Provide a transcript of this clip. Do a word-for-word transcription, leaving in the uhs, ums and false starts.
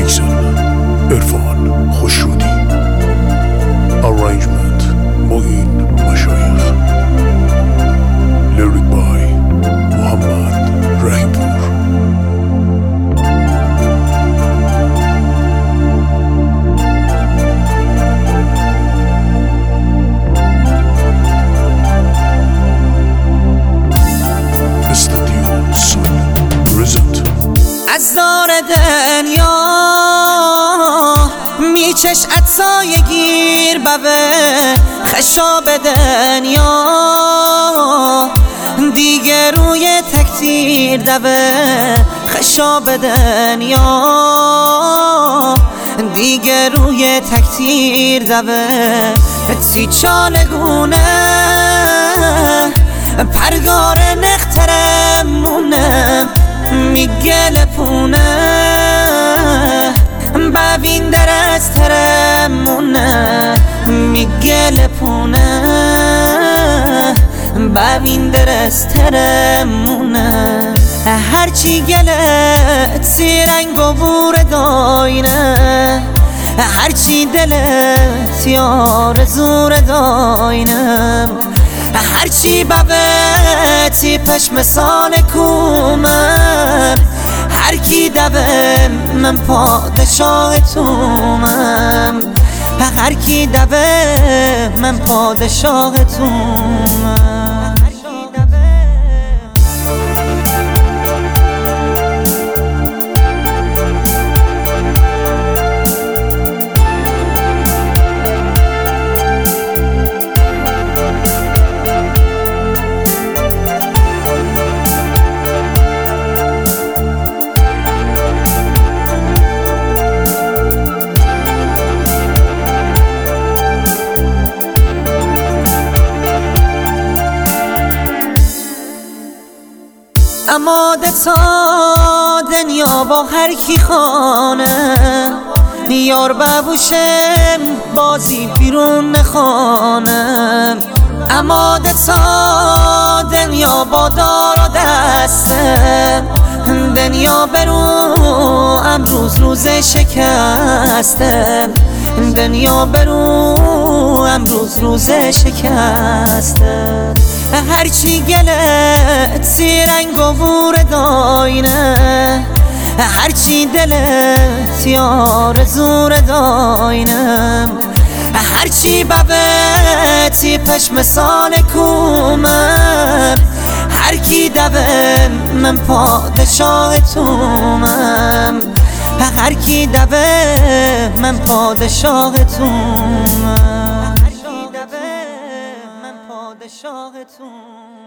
میکسر عرفان خسرودی، arrangement معین مشایخ، lyric by محمد رحیم‌پور. استودیو سال پرزنت. از زار دنیا میچش عطسای گیر بوه خشاب دنیا دیگه روی تکتیر دوه خشاب دنیا دیگه روی تکتیر دوه سی چالگونه پرگار نخترمونه میگل پونه ببین در از ترمونه میگل پونه ببین در از ترمونه هرچی گلت سی رنگ و بور داینه هرچی دلت یار زور داینه هرچی بوتی پشم سال کومن هر کی دوه من پادشاه تومم هر کی دوه من پادشاه تومم. اما تا دنیا با هر کی خانه یار ببوشم بازی بیرون نخانه اما تا دنیا با دار و دسته دنیا برو امروز روز شکسته دنیا برو امروز روز شکسته هرچی گلت سی رنگ و بور داینه هرچی دلت یار زور داینه هرچی بوتی پشم سال کومن هر کی دوه من پادشاه تومم هر کی دوه من پادشاه تومم پادشاهتون.